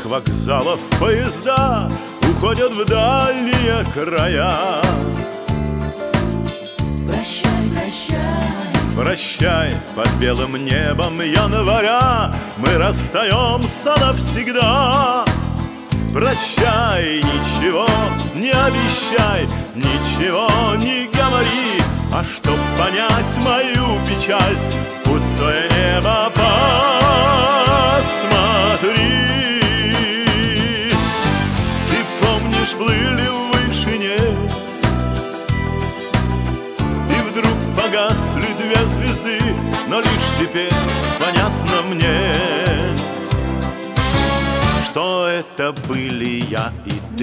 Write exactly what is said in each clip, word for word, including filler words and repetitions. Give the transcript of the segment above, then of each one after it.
вокзалов поезда уходят в дальние края. Прощай, прощай, прощай, под белым небом января мы расстаемся навсегда. Прощай, ничего не обещай, ничего не говори, а чтоб понять мою печаль, в пустое небо посмотри. Ты помнишь, плыли в вышине, и вдруг погасли две звезды, но лишь теперь понятно мне, что это были я и ты.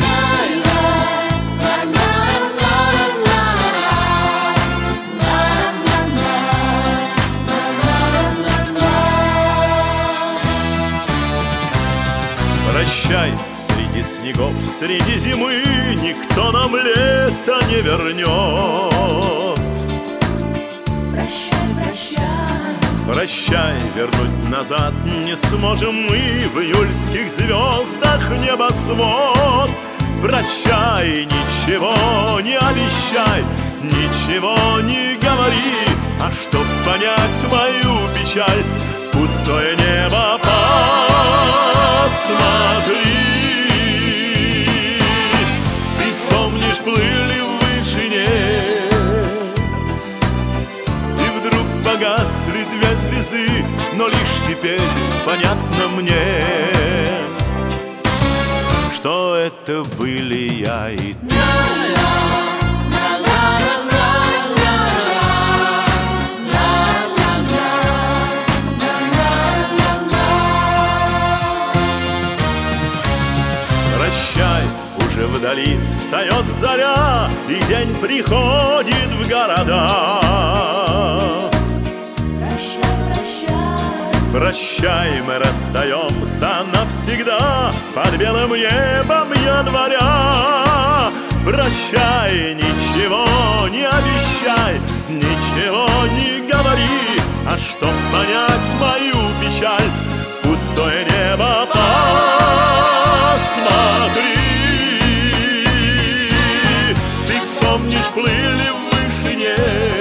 Прощай, среди снегов, среди зимы никто нам лето не вернет. Прощай, прощай, прощай, вернуть назад не сможем мы в июльских звездах небосвод. Прощай, ничего не обещай, ничего не говори, а чтоб понять мою печаль, в пустое небо посмотри. Ты помнишь, плыли в вышине, и вдруг погасли две звезды, но лишь теперь понятно мне, что это были я и ты. Прощай, уже вдали встает заря, и день приходит в города. прощай, прощай, Прощай, мы расстаемся навсегда под белым небом января. Прощай, ничего не обещай, ничего не говори, а чтоб понять мою печаль, в пустое небо посмотри. Ты помнишь, плыли в вышине,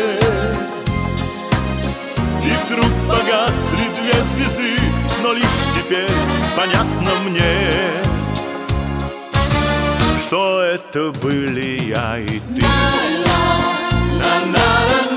и вдруг погасли две звезды, но лишь теперь понятно мне, что это были я и ты. На-на-на-на.